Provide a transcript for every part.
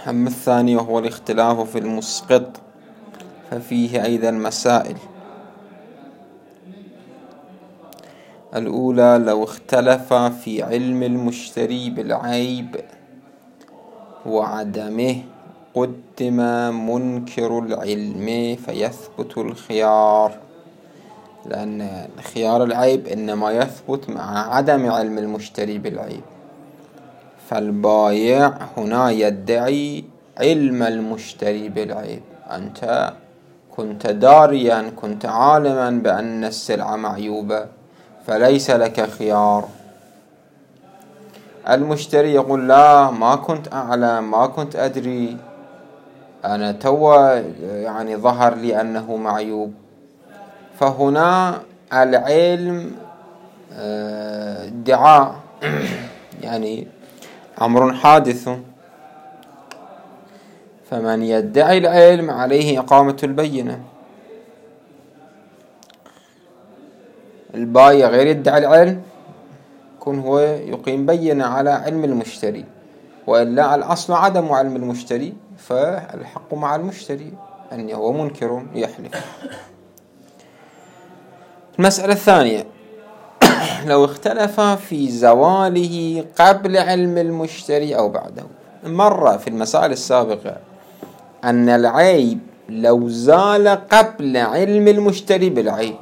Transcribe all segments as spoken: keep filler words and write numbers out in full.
أما الثاني وهو الاختلاف في المسقط ففيه أيضا مسائل. الأولى: لو اختلف في علم المشتري بالعيب وعدمه قدم منكر العلم فيثبت الخيار، لأن خيار العيب إنما يثبت مع عدم علم المشتري بالعيب. فالبايع هنا يدعي علم المشتري بالعيب، أنت كنت داريا، كنت عالما بأن السلعة معيوبة، فليس لك خيار. المشتري يقول: لا، ما كنت أعلم، ما كنت أدري، أنا تو يعني ظهر لي أنه معيوب. فهنا العلم ادعاء يعني أمر حادث، فمن يدعي العلم عليه إقامة البينة. البايع غير يدعي العلم، يكون هو يقيم بينة على علم المشتري، وإلا الأصل عدم علم المشتري، فالحق مع المشتري أنه هو منكر يحلف. المسألة الثانية: لو اختلف في زواله قبل علم المشتري أو بعده. مر في المسائل السابقة أن العيب لو زال قبل علم المشتري بالعيب،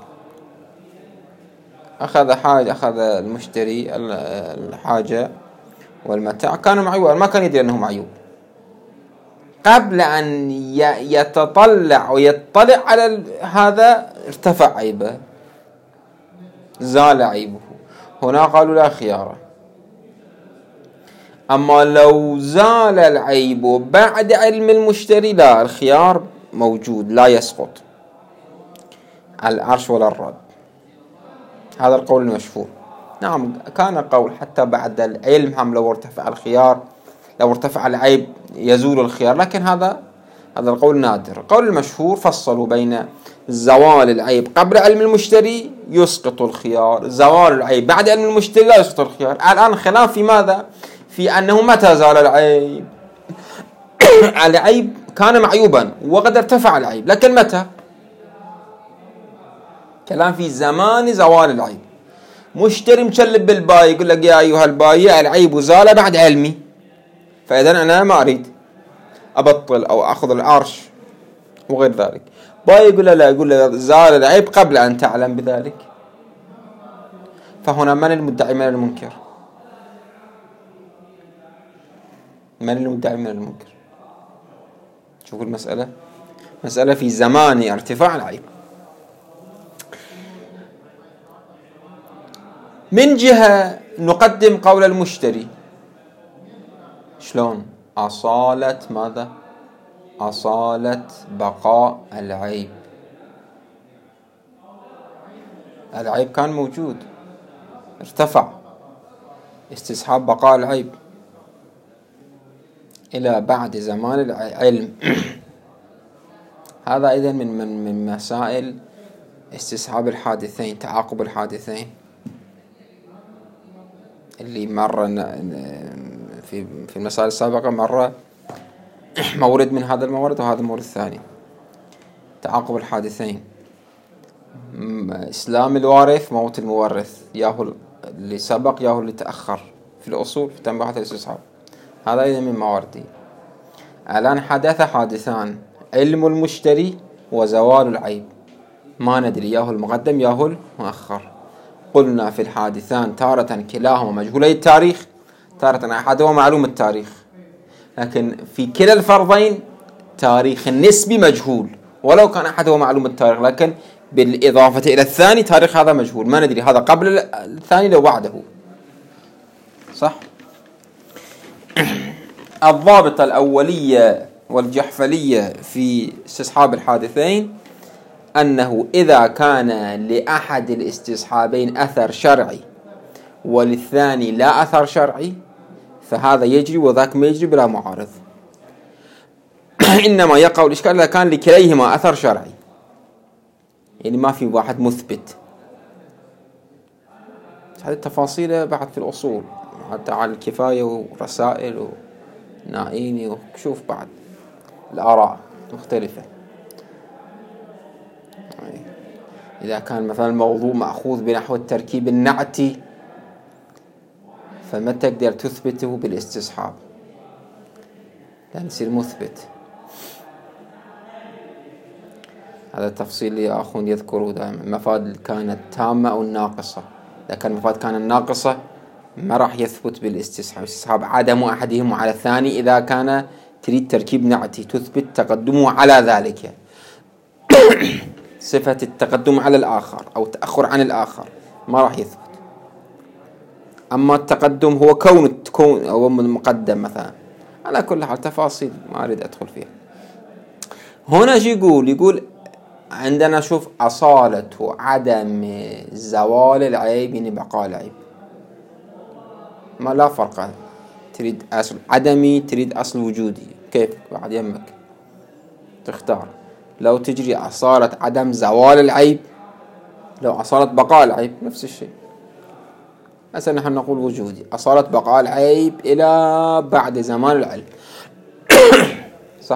أخذ حاجة أخذ المشتري الحاجة والمتاع كان معيوب، ما كان يدري أنه معيوب، قبل أن يتطلع ويطلع على هذا ارتفع عيبه، زال عيبه. هنا قالوا لا خيار. أما لو زال العيب بعد علم المشتري لا، الخيار موجود لا يسقط، العرش ولا الرد. هذا القول المشهور. نعم، كان قول حتى بعد العلم هم لو ارتفع الخيار، لو ارتفع العيب يزول الخيار، لكن هذا هذا القول نادر. القول المشهور فصلوا بين زوال العيب قبل علم المشتري يسقط الخيار، زوال العيب بعد علم المشتري لا يسقط الخيار. الآن خلاف في ماذا؟ في أنه متى زال العيب. العيب كان معيوبا وقد ارتفع العيب، لكن متى؟ كلام في زمان زوال العيب. مشتري مشلب بالباي، يقول لك: يا أيها البايع العيب زال بعد علمي، فإذا أنا ما أريد أبطل أو أخذ العرش وغير ذلك. باي يقول له لا، يقول له زال العيب قبل أن تعلم بذلك. فهنا من المدعي من المنكر؟ من المدعي من المنكر؟ شوفوا المسألة، مسألة في زمان ارتفاع العيب. من جهة نقدم قول المشتري. شلون؟ أصالة ماذا؟ أصالة بقاء العيب. العيب كان موجود، ارتفع، استصحاب بقاء العيب إلى بعد زمان العلم. هذا أيضا من من من مسائل استصحاب الحادثين، تعاقب الحادثين، اللي مرة في في المسائل السابقة مرة مورد من هذا المورد وهذا المورد الثاني، تعاقب الحادثين. إسلام الوارث، موت المورث، ياهو اللي سبق ياهو اللي تأخر في الأصول في تنبيهات الاستصحاب، هذا أيضا من مواردي. الآن حدث حادثان: علم المشتري وزوال العيب، ما ندري ياهو المقدم ياهو المؤخر. قلنا في الحادثان تارة كلاهما مجهولي التاريخ، تارة أحدهما معلوم التاريخ، لكن في كلا الفرضين تاريخ النسبي مجهول، ولو كان أحدهما معلوم التاريخ، لكن بالإضافة إلى الثاني تاريخ هذا مجهول، ما ندري هذا قبل الثاني لو بعده. صح؟ الضابطة الأولية والجحفلية في استصحاب الحادثين أنه إذا كان لأحد الاستصحابين أثر شرعي وللثاني لا أثر شرعي فهذا يجري وذاك ما يجري بلا معارض. إنما يقع الإشكال إذا كان لكليهما أثر شرعي، يعني ما في واحد مثبت. هذه التفاصيل بعد في الأصول حتى على الكفاية ورسائل نائيني، وشوف بعد الآراء مختلفة. إذا كان مثلا الموضوع مأخوذ بنحو التركيب النعتي فما تقدر تثبته بالاستصحاب لأن يصير مثبت. هذا التفصيل اللي أخوان يذكره دائما، المفاد كانت تامة أو ناقصة. إذا كان المفاد كانت ناقصة ما راح يثبت بالاستصحاب، استصحاب عدم أحدهما على الثاني. إذا كان تريد تركيب نعتي تثبت تقدمه على ذلك، صفة التقدم على الآخر أو التأخر عن الآخر ما راح يثبت. أما التقدم هو كون كون أو مقدم مثلا. على كل حال تفاصيل ما أريد أدخل فيها. هنا شو يقول؟ يقول عندنا شوف أصالة عدم زوال العيب يعني بقاء العيب، ما لا فرق. تريد أصل عدمي تريد أصل وجودي، كيف بعد يمك تختار. لو تجري أصالة عدم زوال العيب، لو أصالة بقاء العيب نفس الشيء. مثلا نحن نقول وجودي أصالة بقاء العيب إلى بعد زمان العلم. صح.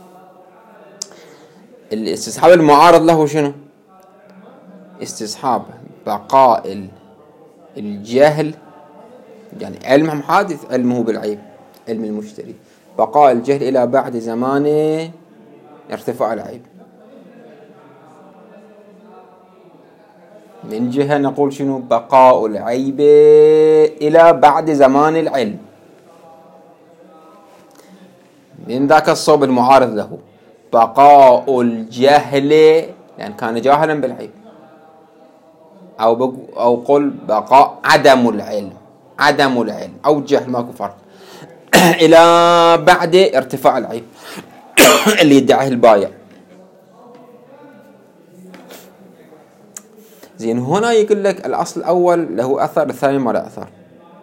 الاستصحاب المعارض له شنو؟ استصحاب بقاء الجهل، يعني علم حادث علمه بالعيب، علم المشتري، بقاء الجهل إلى بعد زمان ارتفاع العيب. من جهة نقول شنو؟ بقاء العيب إلى بعد زمان العلم. من ذاك الصوب المعارض له بقاء الجهل، لأن يعني كان جاهلا بالعيب، أو أو قل بقاء عدم العلم، عدم العلم أو الجهل ماكو فرق، إلى بعد ارتفاع العيب اللي يدعيه البايع. زين هنا يقول لك الأصل الأول له أثر، الثاني ما له أثر.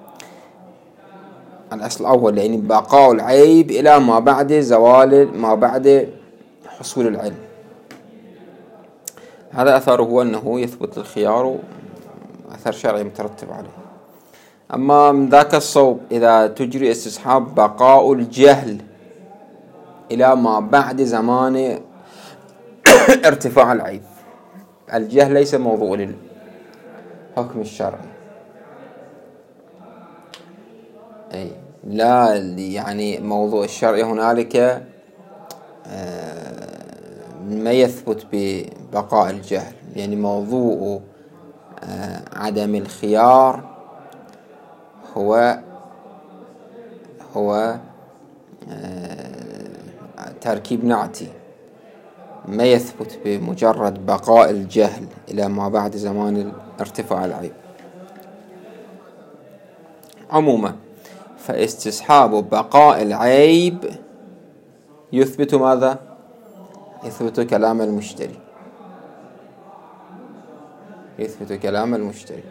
الأصل الأول يعني بقاء العيب إلى ما بعد زوال، ما بعد حصول العلم، هذا أثره هو أنه يثبت الخيار، أثر شرعي مترتب عليه. أما من ذاك الصوب إذا تجري استصحاب بقاء الجهل إلى ما بعد زمان ارتفاع العيب، الجهل ليس موضوع للحكم الشرعي، أي لا يعني موضوع الشرعي هنالك ما يثبت ببقاء الجهل، يعني موضوع عدم الخيار هو هو تركيب نعتي، ما يثبت بمجرد بقاء الجهل إلى ما بعد زمان ارتفاع العيب. عموما فاستصحاب بقاء العيب يثبت ماذا؟ يثبت كلام المشتري، يثبت كلام المشتري.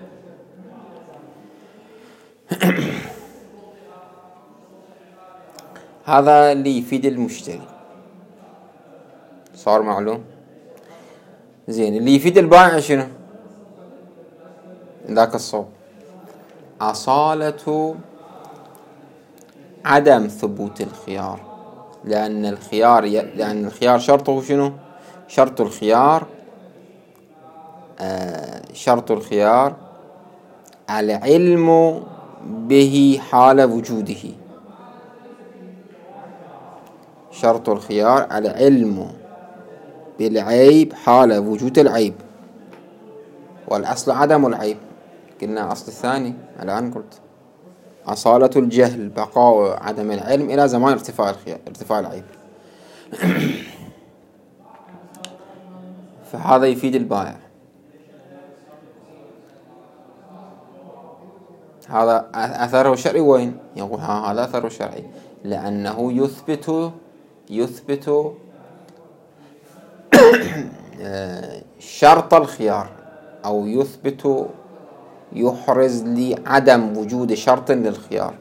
هذا اللي يفيد المشتري، صار معلوم؟ زين اللي يفيد البائع شنو؟ ذاك الصوب أصالة عدم ثبوت الخيار، لأن الخيار ي... لأن الخيار شرطه شنو؟ شرط الخيار آه شرط الخيار العلم به حال وجوده، شرط الخيار العلم بالعيب حال وجود العيب، والأصل عدم العيب. قلنا أصل الثاني الآن قلت أصالة الجهل بقاء عدم العلم إلى زمان ارتفاع الخيار ارتفاع العيب. فهذا يفيد البائع. هذا أثره الشرعي وين؟ يقول ها هذا أثره الشرعي لأنه يثبت يثبت شرط الخيار، أو يثبت يحرز لي عدم وجود شرط للخيار.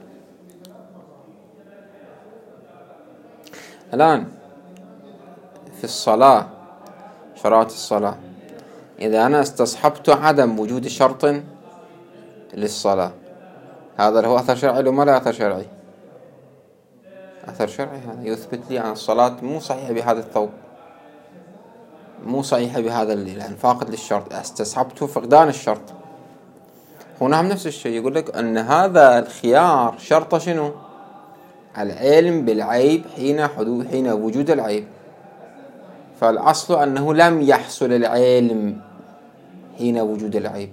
الآن في الصلاة، شرائط الصلاة، إذا أنا استصحبت عدم وجود شرط للصلاة، هذا له أثر شرعي ولا لا أثر شرعي؟ أثر شرعي، هذا يثبت لي أن الصلاة مو صحيحة بهذا الثوب، مو صحيحة بهذا الليل، لأن فاقد للشرط، استصحبته فقدان الشرط. هنا هم نفس الشيء، يقول لك أن هذا الخيار شرط شنو؟ العلم بالعيب حين حدوث حين وجود العيب. فالأصل أنه لم يحصل العلم حين وجود العيب،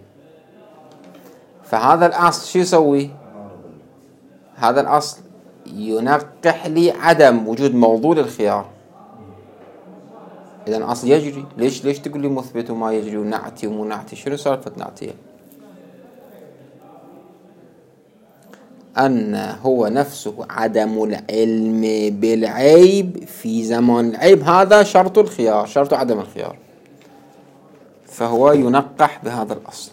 فهذا الأصل شو يسوي؟ هذا الأصل ينقح لي عدم وجود موضوع الخيار. إذن أصل يجري. ليش ليش تقول لي مثبت وما يجري ونعتي ومو نعتي؟ شنو سالفة نعتي؟ أن هو نفسه عدم العلم بالعيب في زمان العيب، هذا شرط الخيار، شرط عدم الخيار، فهو ينقح بهذا الأصل.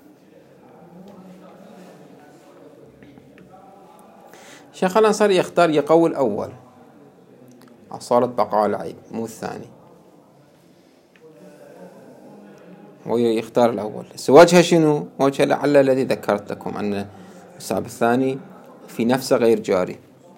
شيخ الأنصاري يختار يقول أول أصالة بقاء العيب مو الثاني، ويختار الأول. وجهه شنو؟ وجهه لعل الذي ذكرت لكم أن السبب الثاني في نفسه غير جاري.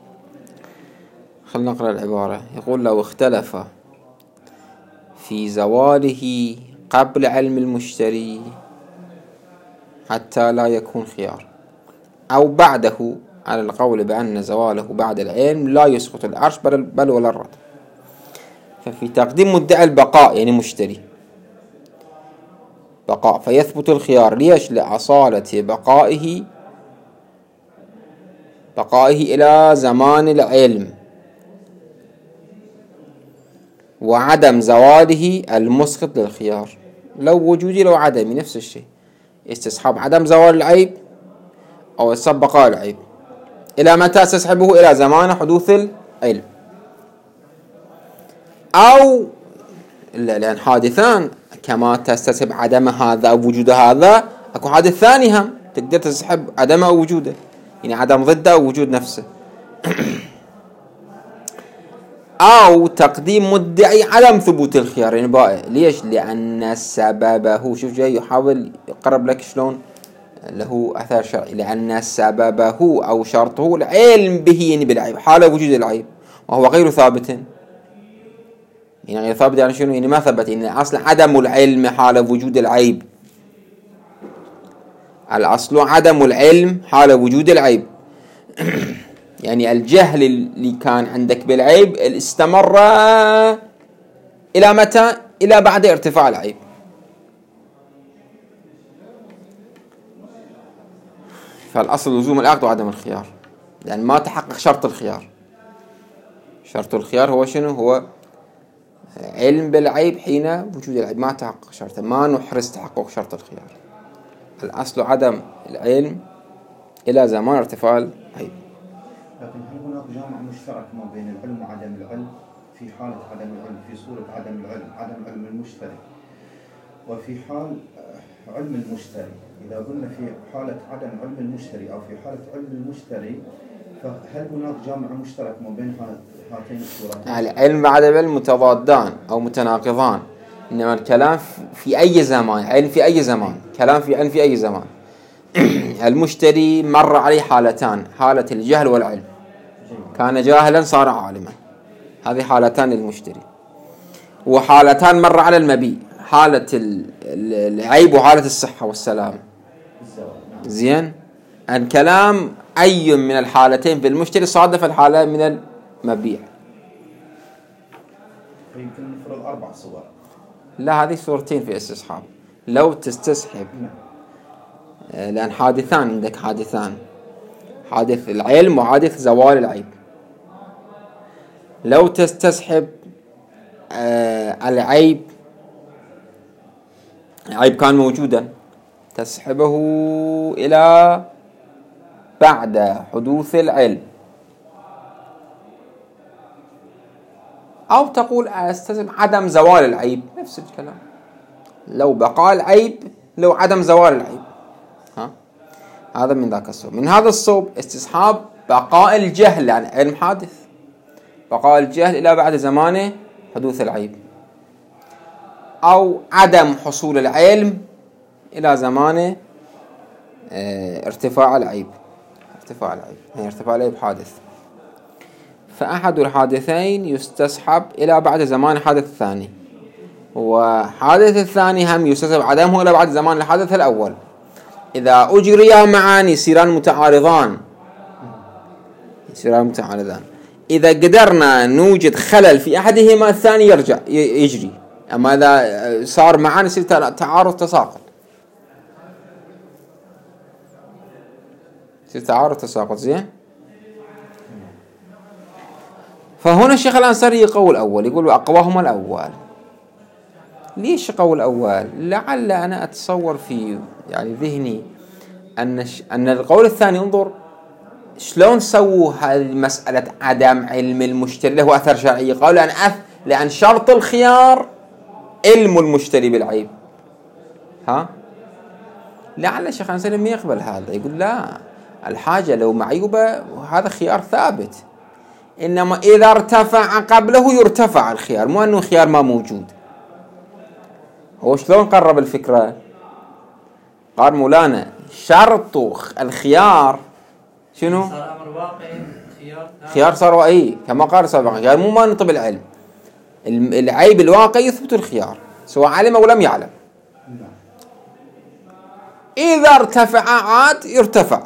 خلنا نقرأ العبارة. يقول لو اختلف في زواله قبل علم المشتري حتى لا يكون خيار، أو بعده على القول بأن زواله بعد العلم لا يسقط العرش بل, بل ولا الرد، ففي تقديم مدعي البقاء يعني مشتري بقاء فيثبت الخيار. ليش؟ لأصالة بقائه بقائه إلى زمان العلم، وعدم زواله المسقط للخيار. لو وجودي لو عدمي نفس الشيء، استصحاب عدم زوال العيب أو استصحاب بقاء العيب. إلى متى تسحبه؟ إلى زمان حدوث العلم، أو لأن حادثان كما تستسحب عدم هذا أو وجود هذا، أكو حادث ثاني هم تقدر تسحب عدم أو وجوده، يعني عدم ضده أو وجود نفسه. أو تقديم مدعي عدم ثبوت الخيار يعني بائع. ليش؟ لأن سببه، شوف جاي يحاول يقرب لك شلون له أثر شرعي، لأن سببه أو شرطه العلم به يعني بالعيب حال وجود العيب، وهو غير ثابت. يعني غير ثابت يعني شنو؟ يعني ما ثبت، يعني أصل عدم العلم حال وجود العيب، الأصل عدم العلم حال وجود العيب. يعني الجهل اللي كان عندك بالعيب استمر إلى متى؟ إلى بعد ارتفاع العيب. فالأصل لزوم العقد وعدم الخيار، لأن يعني ما تحقق شرط الخيار. شرط الخيار هو شنو؟ هو علم بالعيب حين وجود العيب، ما تحقق شرطه، ما نحرز تحقق شرط الخيار. الأصل عدم العلم إلى زمان ارتفاع العيب. لكن هل هناك جامع مشترك ما بين العلم وعدم العلم في حالة عدم العلم، في صورة عدم العلم، عدم علم المشتري، وفي حال علم المشتري؟ إذا قلنا في حالة عدم علم المشتري أو في حالة علم المشتري، فهل هناك جامع مشترك ما بين هاتين الصورتين؟ العلم وعدم العلم متضادان أو متناقضان، إنما الكلام في أي زمان، علم في أي زمان، كلام في علم في أي زمان. المشتري مر عليه حالتان، حالة الجهل والعلم، كان جاهلا صار عالما، هذه حالتان للمشتري. وحالتان مر على المبيع، حالة العيب وحالة الصحة والسلام. زين، الكلام أي من الحالتين في المشتري صادف الحالة من المبيع. يمكن نفرض أربع صور. لا، هذه صورتين في استصحاب. لو تستصحب، لأن حادثان عندك، حادثان، حادث العلم وحادث زوال العيب. لو تستصحب آه العيب، العيب كان موجودا، تسحبه إلى بعد حدوث العلم، أو تقول أستسحب عدم زوال العيب، نفس الكلام. لو بقى العيب، لو عدم زوال العيب. ها؟ هذا من ذاك الصوب. من هذا الصوب استصحاب بقاء الجهل، يعني علم حادث، بقاء الجهل إلى بعد زمانه حدوث العيب، أو عدم حصول العلم إلى زمانه اه ارتفاع العيب. ارتفاع العيب يعني ارتفاع العيب حادث. فأحد الحادثين يستصحب إلى بعد زمان الحادث الثاني، وحادث الثاني هم يستصحب عدمه إلى بعد زمان الحادث الأول. إذا أجريا معا يصيران متعارضان يصيران متعارضان إذا قدرنا نوجد خلل في أحدهما الثاني يرجع يجري، أما إذا صار معا يصير تعارض تساقط يصير تعارض تساقط. زين. فهنا الشيخ الأنصاري يقول الأول، يقول أقواهما الأول. ليش قول الأول؟ لعل أنا أتصور في يعني ذهني أن أن القول الثاني، انظر شلون سووا هذه مسألة عدم علم المشتري له أثر شرعي. قالوا لأن أث لأن شرط الخيار علم المشتري بالعيب. ها لعل الشيخ الأنصاري ما يقبل هذا، يقول لا، الحاجة لو معيوبة وهذا خيار ثابت، إنما إذا ارتفع قبله يرتفع الخيار، مو أنه خيار ما موجود. هو شلون قرب الفكرة؟ قال مولانا شرط الخيار شنو؟ صار أمر واقعي، خيار خيار صار واقعي كما قال سابقا، قال مو ما نطب العلم، العيب الواقعي يثبت الخيار سواء علم أو لم يعلم. إذا ارتفع عاد يرتفع.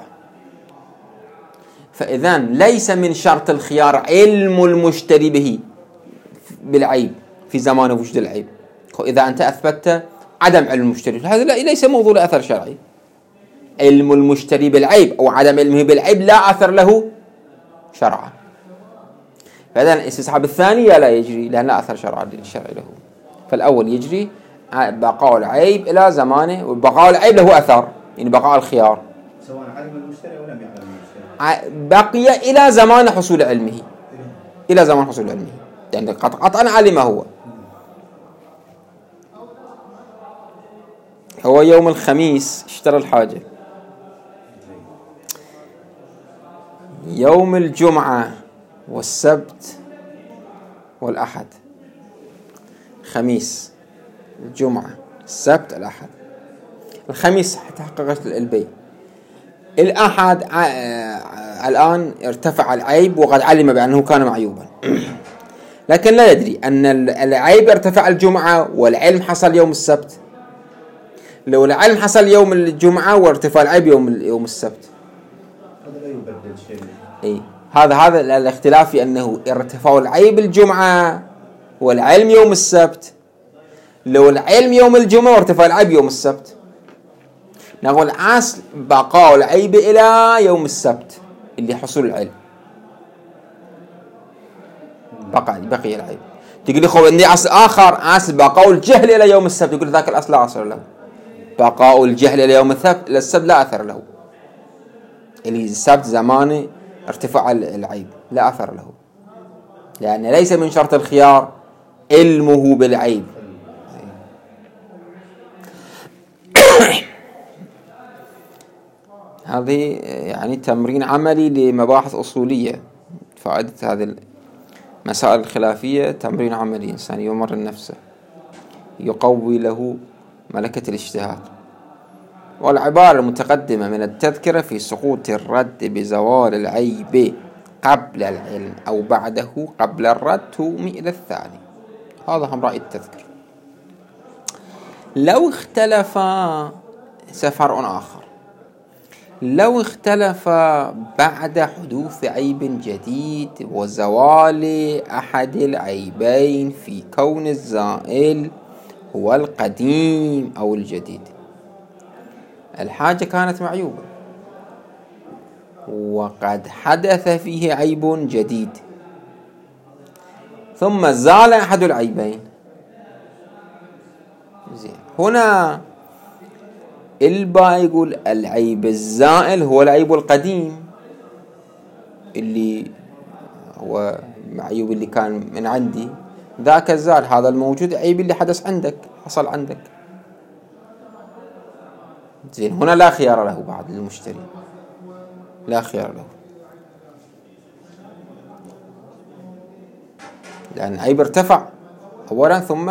فإذا ليس من شرط الخيار علم المشتري به بالعيب في زمان وجود العيب. إذا أنت أثبتت عدم علم المشتري، هذا ليس موضوع لأثر شرعي. علم المشتري بالعيب أو عدم علمه بالعيب لا أثر له شرعا. فإذا الاستصحاب الثاني لا يجري لأن لا أثر شرعي له. فالأول يجري بقاء العيب إلى زمانه، وبقاء العيب له أثر، يعني بقاء الخيار سواء علم المشتري أو لم يعلم المشتري، بقي إلى زمان حصول علمه، إلى زمان حصول علمه، يعني قطعا علم هو. هو يوم الخميس اشترى الحاجة، يوم الجمعة والسبت والأحد، خميس الجمعة السبت الأحد. الخميس تحققت البيع، الأحد الآن ارتفع العيب وقد علم بأنه كان معيوبا لكن لا يدري أن العيب ارتفع الجمعة والعلم حصل يوم السبت. لو العلم حصل يوم الجمعة وارتفاع العيب يوم يوم السبت، هذا لا يبدل شيء. اي هذا هذا الاختلاف في انه ارتفاع العيب الجمعة والعلم يوم السبت. لو العلم يوم الجمعة وارتفاع العيب يوم السبت، نقول اصل بقاء العيب الى يوم السبت اللي حصول العلم، بقى بقي العيب. تقول لي خو عندي اصل اخر، اصل بقاء الجهل الى يوم السبت، يقول ذاك الاصل لا اثر له. بقاء الجهل الى يوم السبت للسبت لا اثر له، اللي السبت زمانه ارتفاع العيب لا أثر له، لأن ليس من شرط الخيار علمه بالعيب. هذه يعني تمرين عملي لمباحث أصولية. فائدة هذه المسائل الخلافية تمرين عملي، إنسان يمرن نفسه يقوي له ملكة الاجتهاد. والعبارة المتقدمة من التذكرة في سقوط الرد بزوال العيب قبل العلم أو بعده قبل الرد تومي إلى الثاني. هذا هم رأي التذكرة. لو اختلف سفر آخر، لو اختلف بعد حدوث عيب جديد وزوال أحد العيبين في كون الزائل هو القديم أو الجديد، الحاجة كانت معيوبة وقد حدث فيه عيب جديد ثم زال أحد العيبين، زين. هنا البا يقول العيب الزائل هو العيب القديم اللي هو معيوب اللي كان من عندي، ذاك الزال، هذا الموجود عيب اللي حدث عندك حصل عندك، زين. هنا لا خيار له بعد للمشتري، لا خيار له، لأن عيب ارتفع أولا ثم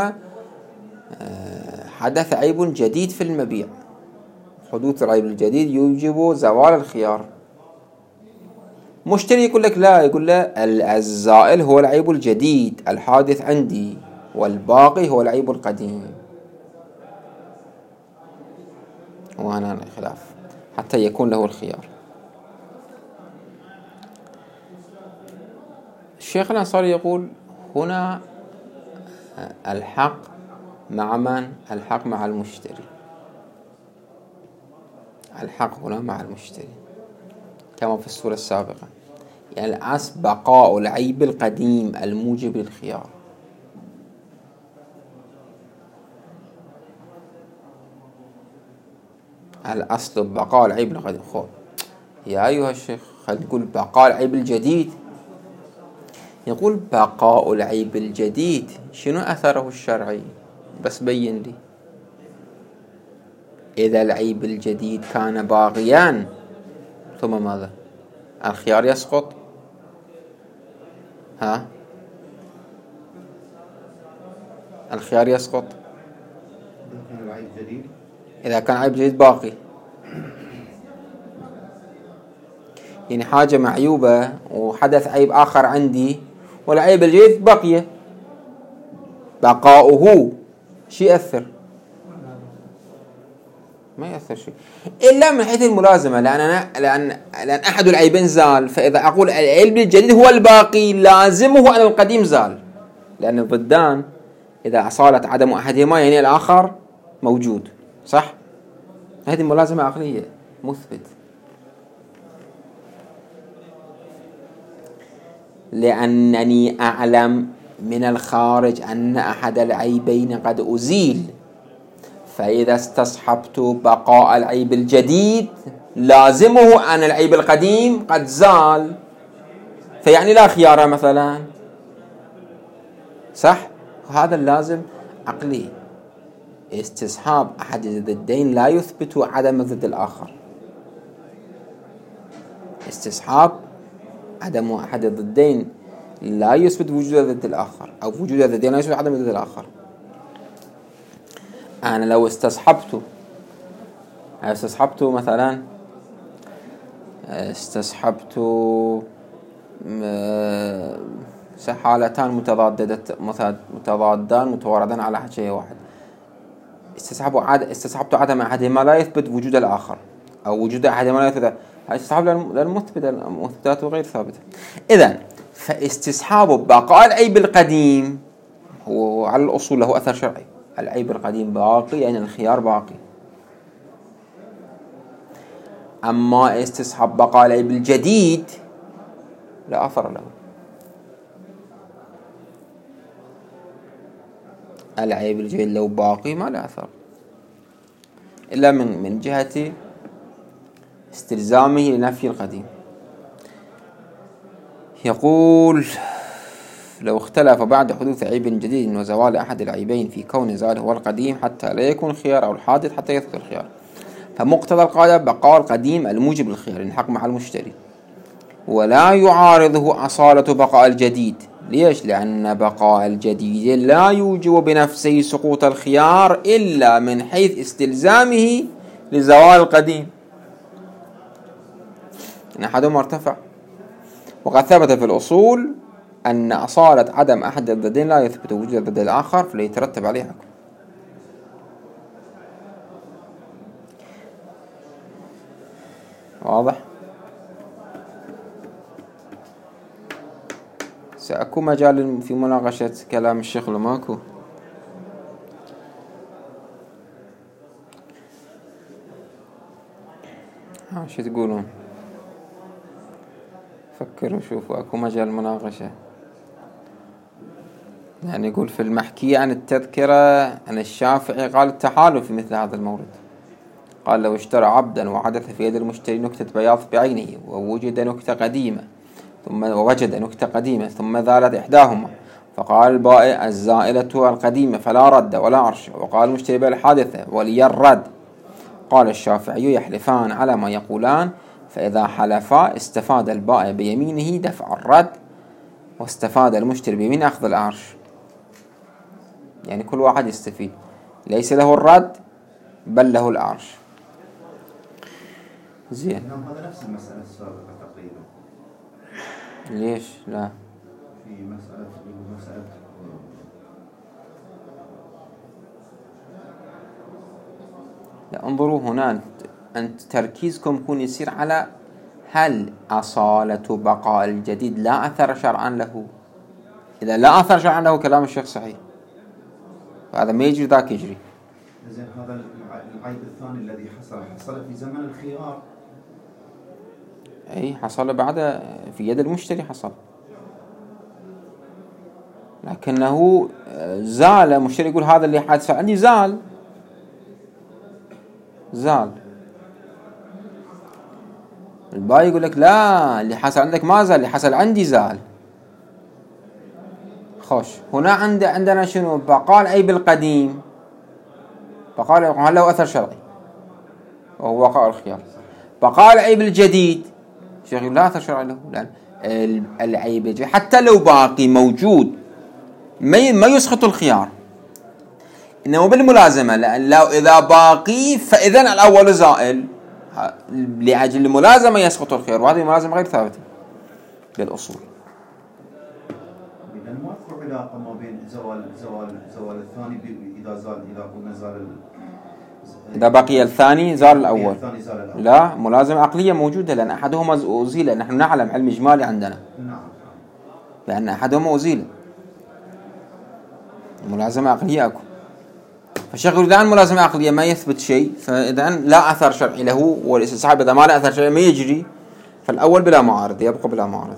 حدث عيب جديد في المبيع. حدوث العيب الجديد يوجب زوال الخيار. مشتري يقول لك لا، يقول له الزائل هو العيب الجديد الحادث عندي، والباقي هو العيب القديم. وهنا خلاف حتى يكون له الخيار. الشيخ الأنصاري يقول هنا الحق مع من؟ الحق مع المشتري. الحق هنا مع المشتري كما في السورة السابقة، يعني الأصل بقاء العيب القديم الموجب للخيار. الأصل بقاء العيب القديم. خو يا أيها الشيخ خلينا نقول بقاء العيب الجديد. يقول بقاء العيب الجديد شنو أثره الشرعي؟ بس بين لي. إذا العيب الجديد كان باقيا ثم ماذا؟ الخيار يسقط. ها؟ الخيار يسقط إذا كان العيب جديد، إذا كان عيب جديد باقي. يعني حاجة معيوبة وحدث عيب آخر عندي والعيب الجديد بقي، بقاؤه شيء يأثر؟ ما يأثر شيء إلا من حيث الملازمة، لأن أنا لأن لأن أحد العيبين زال، فإذا أقول العيب الجديد هو الباقي لازمه أن القديم زال، لأن الضدان إذا صالت عدم أحدهما يعني الآخر موجود، صح؟ هذه ملازمة عقلية مثبت. لأنني أعلم من الخارج أن أحد العيبين قد أزيل، فإذا استصحبت بقاء العيب الجديد لازمه أن العيب القديم قد زال، فيعني لا خيار مثلا، صح؟ هذا اللازم عقلي. استصحاب أحد الضدين لا يثبت عدم الضد الآخر. استصحاب عدم أحد الضدين لا يثبت وجود الضد الآخر، أو وجود الضدين لا يثبت عدم الضد الآخر. أنا لو استصحبت استصحبت مثلا استصحبت حالتان متضادان متواردان على شيء واحد، استصحبوا عد... استصحبت عدم أحدهما لا يثبت وجود الآخر، أو وجود أحدهما لا يثبت، استصحاب للمثبت، المثبتات غير ثابتة. إذن فاستصحاب بقاء العيب القديم هو على الأصول له أثر شرعي. العيب القديم باقي يعني الخيار باقي. أما استصحاب بقاء العيب الجديد لا أثر له. العيب الجديد لو باقي ما له أثر إلا من من جهة استلزامه لنفي القديم. يقول لو اختلف بعد حدوث عيب جديد وزوال أحد العيبين في كون زال هو القديم حتى لا يكون خيار، أو الحادث حتى يثبت الخيار، فمقتضى القاعدة بقاء القديم الموجب للخيار الحق مع المشتري، ولا يعارضه أصالة بقاء الجديد. ليش؟ لأن بقاء الجديد لا يوجب بنفسه سقوط الخيار إلا من حيث استلزامه لزوال القديم، إن أحدهما ارتفع. وقد ثبت في الأصول أن أصالة عدم أحد الضدين لا يثبت وجود الضد الآخر فليترتب عليه حكم. واضح؟ سأكو مجال في مناقشة كلام الشيخ لماكو؟ ها شو تقولون؟ فكروا شوفوا أكو مجال مناقشة. يعني يقول في المحكي عن التذكرة أن الشافعي قال التحالف في مثل هذا المورد. قال لو اشترى عبدا وحدث في يد المشتري نكتة بياض بعينه ووجد نكتة قديمة ثم ووجد نكتة قديمة ثم زالت إحداهما، فقال البائع الزائلة القديمة فلا رد ولا عرش، وقال المشتري بالحادثة ولي الرد. قال الشافعي يحلفان على ما يقولان، فإذا حلفا استفاد البائع بيمينه دفع الرد واستفاد المشتري بيمين أخذ العرش. يعني كل واحد يستفيد، ليس له الرد بل له العرش. زين. هذا نفس المسألة السابقة تقريبا، ليش لا؟ في مسألة مسألة لا، انظروا هنا، أنت تركيزكم يكون يصير على هل أصالة بقاء الجديد لا أثر شرعا له؟ إذا لا أثر شرعا له كلام الشيخ صحيح، فهذا ما يجري ذاك يجري. زين، هذا العيب الثاني الذي حصل حصل في زمن الخيار. أي حصل بعد في يد المشتري حصل، لكنه زال. المشتري يقول هذا اللي حادث عندي زال زال الباي يقول لك لا، اللي حصل عندك ما زال، اللي حصل عندي زال. خوش، هنا عند عندنا شنو؟ بقاء العيب القديم، بقاء العيب هل له أثر شرعي وهو بقاء الخيار. بقاء العيب الجديد الشيخ يقول لا أثر شرعي له، لأن العيب الجديد حتى لو باقي موجود ما يسقط الخيار، إنما بالملازمة، لأن لو إذا باقي فإذن الأول زائل، لأجل الملازمة يسقط الخيار، وهذه الملازمة غير ثابتة بالأصول. إذا ماكو علاقة ما بين زوال زوال زوال الثاني إذا زال، إذا قلنا زال إذا بقي الثاني زال الأول. الثاني زال الأول. لا، ملازمة عقلية موجودة، لأن أحدهما أزيل. نحن نعلم علم إجمالي عندنا نعم بأن أحدهما أزيل، ملازمة عقلية أكو. فالشيخ إذا عن ملازمة عقلية ما يثبت شيء، فإذا لا أثر شرعي له، والاستصحاب إذا ما له أثر شرعي ما يجري، فالأول بلا معارض يبقى بلا معارض.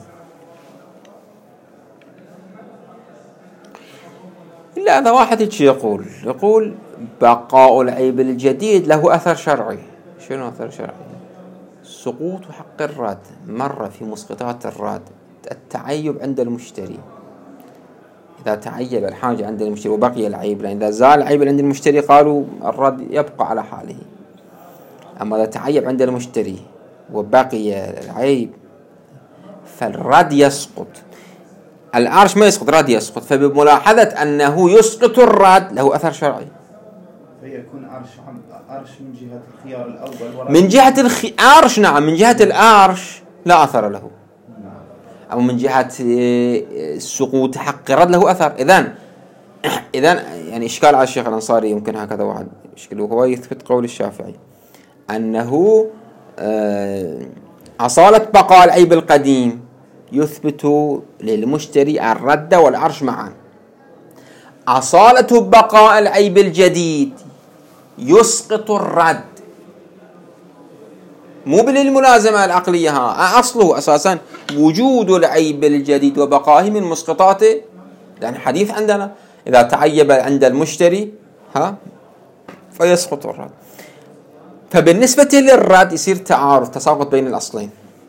إلا هذا واحد يجي يقول يقول بقاء العيب الجديد له أثر شرعي. شنو أثر شرعي؟ سقوط حق الراد. مرة في مسقطات الراد التعيب عند المشتري. إذا تعيب الحاجة عند المشتري وبقي العيب، لأن إذا زال العيب عند المشتري قالوا الرد يبقى على حاله. أما إذا تعيب عند المشتري وبقي العيب فالرد يسقط. الأرش ما يسقط، الرد يسقط. فبملاحظة أنه يسقط الرد له أثر شرعي. فيكون أرش أرش من جهة الخيار الأول، من جهة الأرش نعم، من جهة الأرش لا أثر له، أو من جهة سقوط حق الرد له أثر. إذن إذن يعني إشكال على الشيخ الأنصاري يمكن هكذا واحد يشكله، هو يثبت قول الشافعي أنه أصالة بقاء العيب القديم يثبت للمشتري الرد والعرش معا. أصالة بقاء العيب الجديد يسقط الرد، مو بالملازمة العقلية. ها أصله أساسا وجود العيب الجديد وبقائه من مسقطاته، يعني حديث عندنا إذا تعيب عند المشتري ها فيسقط الرد. فبالنسبة للرد يصير تعارض، تساقط بين الأصلين.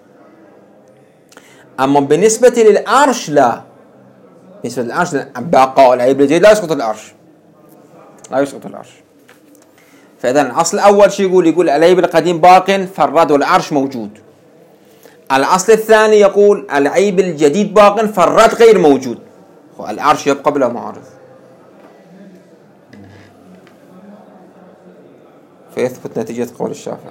أما بالنسبة للأرش لا، بالنسبة للأرش بقاء العيب الجديد لا يسقط الأرش، لا يسقط الأرش. فإذا الأصل الأول شو يقول؟ يقول العيب القديم باق فالرد والعرش موجود. الأصل الثاني يقول العيب الجديد باق فالرد غير موجود، العرش يبقى بلا معارض. فيثبت نتيجة قول الشافعي.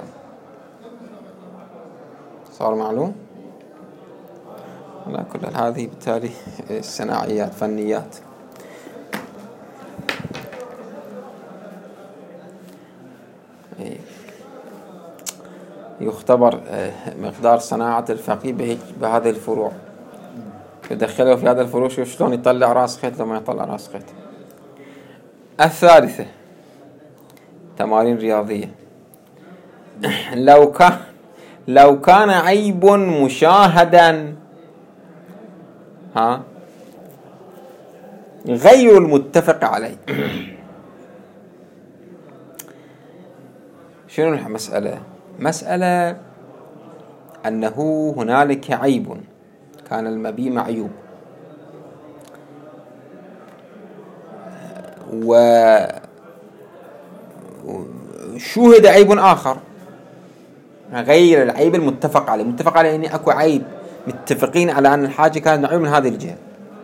صار معلوم؟ لا، كل هذه بالتالي صناعيات فنيات. يختبر مقدار صناعة الفقيه بهذه الفروع، يدخله في هذا الفروع شوف شلون يطلع راس خيط لما يطلع راس خيط. الثالثة تمارين رياضية. لو كان لو كان عيب مشاهدا ها غير المتفق عليه. شنو المسألة؟ مسألة أنه هنالك عيب، كان المبيع معيوب، وشوهد عيب آخر غير العيب المتفق عليه. متفق عليه يعني أكو عيب متفقين على أن الحاجة كانت معيوب من هذه الجهة.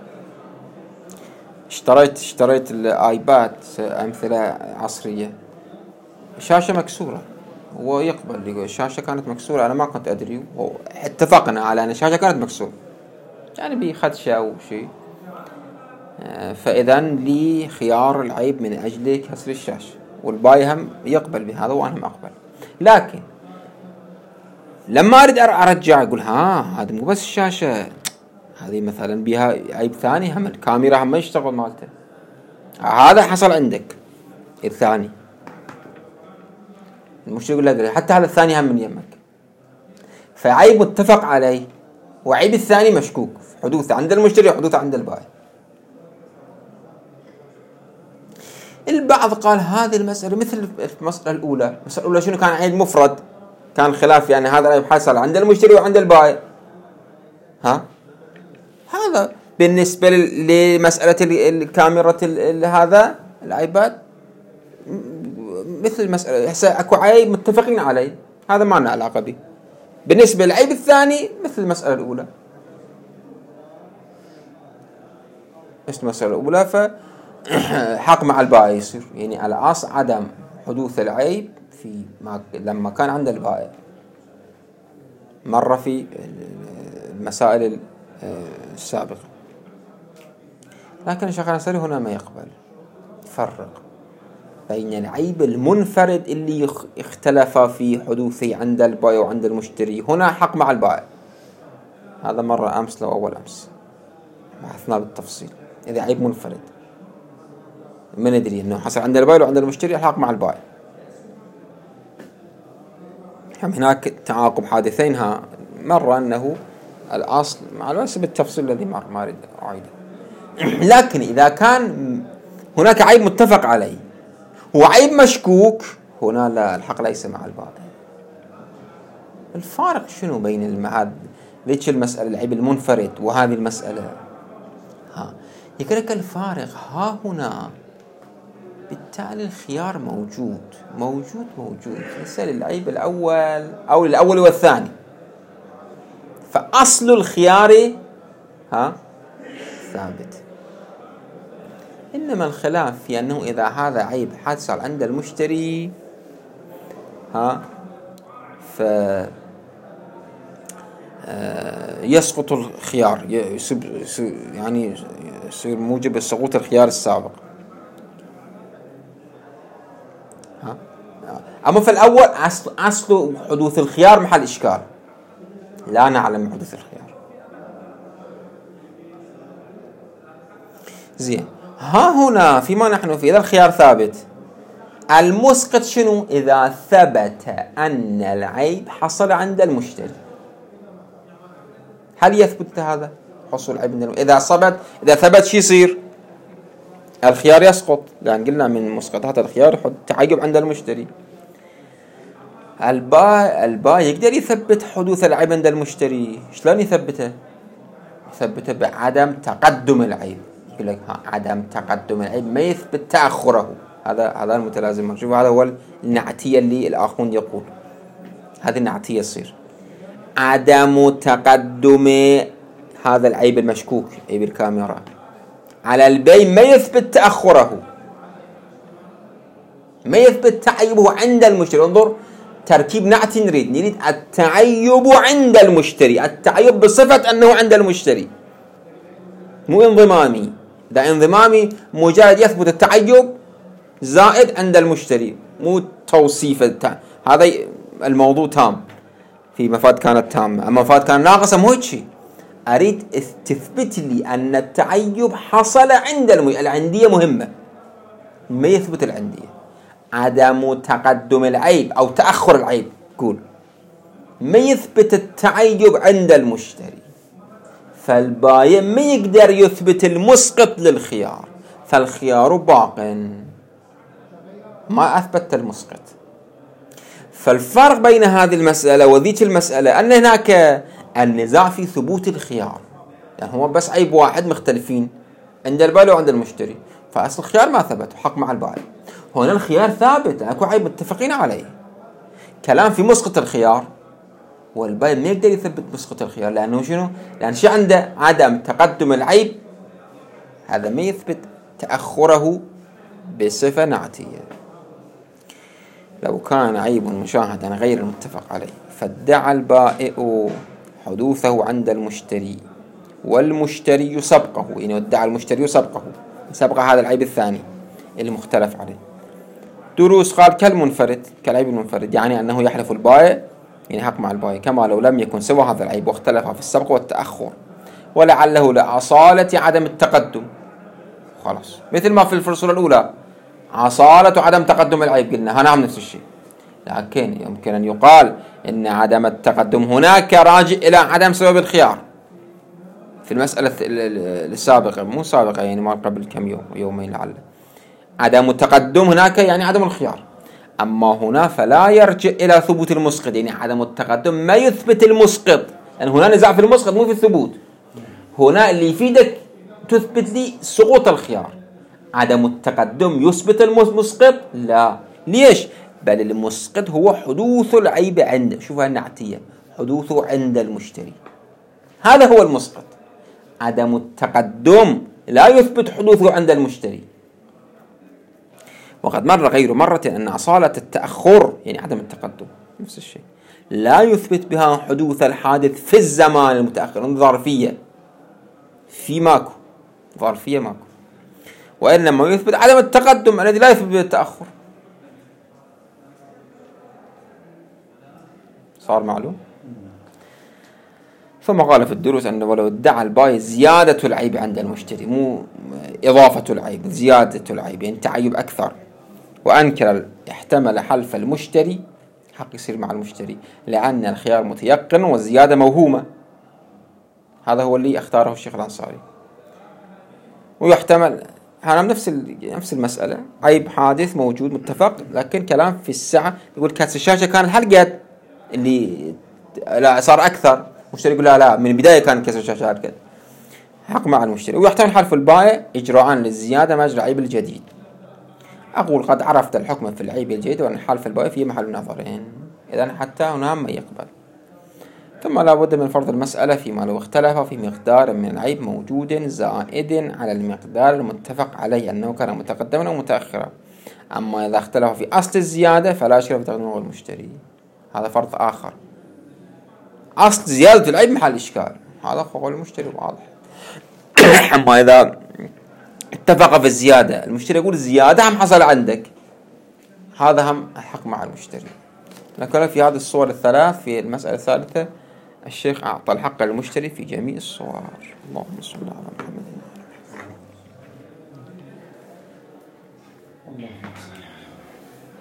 اشتريت اشتريت الآيباد أمثلة عصرية، شاشة مكسورة، هو يقبل يقول الشاشة كانت مكسورة، أنا ما كنت أدري، اتفقنا على أن الشاشة كانت مكسورة. يعني بخدشة أو شيء، فإذا لي خيار العيب من أجل كسر الشاشة، والباقي هم يقبل بهذا وأنا هم أقبل. لكن لما أريد أرجع أقول ها هذا مو بس الشاشة، هذه مثلا بها عيب ثاني، هم الكاميرا هم ما يشتغل مالته، هذا حصل عندك الثاني، المشتري يقول لك حتى هذا الثاني هم من يمك، فعيب متفق عليه وعيب الثاني مشكوك في حدوثه عند المشتري وحدوثه عند البائع. البعض قال هذه المسألة مثل المسألة الأولى. المسألة الأولى شنو؟ كان عيب مفرد، كان خلاف، يعني هذا العيب حصل عند المشتري وعند البائع. ها هذا بالنسبة لمسألة الكاميرا هذا العيبات مثل المسألة، هسه اكو عيب متفقين عليه، هذا ما لنا علاقة به. بالنسبة للعيب الثاني مثل المسألة الأولى، مثل المسألة الأولى، فحق مع البائع يصير، يعني على أصل عدم حدوث العيب في ما لما كان عند البائع، مرة في المسائل السابقة. لكن الشيخ الأنصاري هنا ما يقبل، يفرق بين العيب المنفرد اللي اختلف في حدوثه عند البائع وعند المشتري، هنا حق مع البائع، هذا مرة أمس لو أول أمس بحثنا بالتفصيل. إذا عيب منفرد ما ندري أنه حصل عند البائع وعند المشتري، الحق مع البائع. هم هناك تعاقب حادثين، ها مرة أنه الأصل مع الوقت بالتفصيل الذي مر ما أريد أعيده. لكن إذا كان هناك عيب متفق عليه وعيب مشكوك، هنا لا، الحق ليس مع البائع. الفارق شنو بين المعاد ليش المسألة العيب المنفرد وهذه المسألة؟ ها يقول لك الفارق ها هنا، بالتالي الخيار موجود موجود موجود مثل العيب الأول أو الأول والثاني، فأصل الخيار ها ثابت. إنما الخلاف في أنه إذا هذا عيب حصل عند المشتري ها ف يسقط الخيار، يعني يصير موجب سقوط الخيار السابق. ها أما في الأول أصل أصل حدوث الخيار محل إشكال، لا نعلم حدوث الخيار. زين، ها هنا فيما نحن فيه إذا الخيار ثابت، المسقط شنو؟ إذا ثبت أن العيب حصل عند المشتري. هل يثبت هذا حصول عيب عند المشتري؟ إذا ثبت إذا ثبت شو يصير؟ الخيار يسقط، لأن قلنا من مسقطات الخيار تعيب عند المشتري. الباء الباء يقدر يثبت حدوث العيب عند المشتري، شلون يثبته؟ يثبته بعدم تقدم العيب. يقول لك عدم تقدم العيب ما يثبت تأخره، هذا هذا المتلازم. شوف هذا هو النعتية اللي الآخرون يقول، هذه النعتية تصير عدم تقدم هذا العيب المشكوك، عيب الكاميرا، على البيع ما يثبت تأخره، ما يثبت تعيبه عند المشتري. انظر تركيب نعتي، نريد نريد التعيب عند المشتري، التعيب بصفة أنه عند المشتري، مو انضمامي. إذا انضمامي مجرد يثبت التعيب زائد عند المشتري، مو توصيف التع... هذا الموضوع تام في مفاد كانت تامة، أما مفاد كان ناقصة مو هيك شيء. أريد تثبت لي أن التعيب حصل عند الم... العندية مهمة، ما يثبت العندية. عدم تقدم العيب أو تأخر العيب، قول ما يثبت التعيب عند المشتري، فالبايع ما يقدر يثبت المسقط للخيار، فالخيار باق، ما أثبت المسقط. فالفرق بين هذه المسألة وذيك المسألة أن هناك النزاع في ثبوت الخيار، يعني هو بس عيب واحد مختلفين عند البائع وعند المشتري، فأصل الخيار ما ثبت، حق مع البائع. هنا الخيار ثابت، اكو عيب متفقين عليه. كلام في مسقط الخيار، والبائع ما يقدر يثبت مسقط الخيار، لأنه شنو؟ لأن شيء عنده عدم تقدم العيب، هذا ما يثبت تأخره بصفة نعتية. لو كان عيب مشاهدا غير المتفق عليه فادعى البائع حدوثه عند المشتري والمشتري سبقه، يعني ادعى المشتري سبقه، سبق هذا العيب الثاني اللي مختلف عليه. دروس قال كالمنفرد، كالعيب المنفرد، يعني أنه يحلف البائع، يعني حق مع البائع، كما لو لم يكن سوى هذا العيب واختلف في السبق والتأخر، ولعله لأصالة عدم التقدم. خلاص، مثل ما في الفصول الأولى أصالة عدم تقدم العيب قلنا هنا نفس الشيء، لكن يمكن أن يقال إن عدم التقدم هناك راجع إلى عدم سبب الخيار في المسألة السابقة، مو سابقة يعني ما قبل كم يوم يومين لعله. عدم التقدم هناك يعني عدم الخيار، أما هنا فلا يرجع إلى ثبوت المسقط، يعني عدم التقدم ما يثبت المسقط، لأن يعني هنا نزاع في المسقط مو في الثبوت، هنا اللي يفيدك تثبت لي سقوط الخيار. عدم التقدم يثبت المسقط؟ لا. ليش؟ بل المسقط هو حدوث العيب عنده، شوفها النعتية، حدوثه عند المشتري، هذا هو المسقط. عدم التقدم لا يثبت حدوثه عند المشتري. وقد مر غير مرة أن أصالة التأخر يعني عدم التقدم نفس الشيء لا يثبت بها حدوث الحادث في الزمان المتأخر، ظرفية في ماكو، ظرفية ماكو، وإنما يثبت عدم التقدم الذي لا يثبت به التأخر. صار معلوم؟ ثم قال في الدروس أنه ولو ادعى البائع زيادة العيب عند المشتري، مو إضافة العيب، زيادة العيب يعني تعيب أكثر، وأنكر احتمل حلف المشتري، حق يصير مع المشتري، لأن الخيار متيقن والزيادة موهومة. هذا هو اللي اختاره الشيخ الأنصاري. ويحتمل هذا نفس نفس المسألة، عيب حادث موجود متفق، لكن كلام في السعة، يقول كاس الشاشة كان هالقد اللي لا صار أكثر، المشتري يقول لا لا من البداية كان كاس الشاشة هالقد، حق مع المشتري. ويحتمل حلف البائع إجراء للزيادة مجرى العيب الجديد. أقول قد عرفت الحكم في العيب الجديد وأن حلف البائع فيه محل نظرين، إذن حتى هنا ما يقبل. ثم لا بد من فرض المسألة فيما لو اختلف في مقدار من العيب موجود زائد على المقدار المتفق عليه أنه كان متقدما أو متأخرا. أما إذا اختلف في أصل الزيادة فلا أشكال في تقديمه المشتري، هذا فرض آخر. أصل زيادة العيب محل إشكال، هذا قول المشتري واضح. أما إذا اتفق في الزيادة، المشتري يقول الزيادة هم حصل عندك، هذا هم الحق مع المشتري. لكن في هذه الصور الثلاث في المسألة الثالثة الشيخ أعطى الحق للمشتري في جميع الصور. اللهم صل على محمد.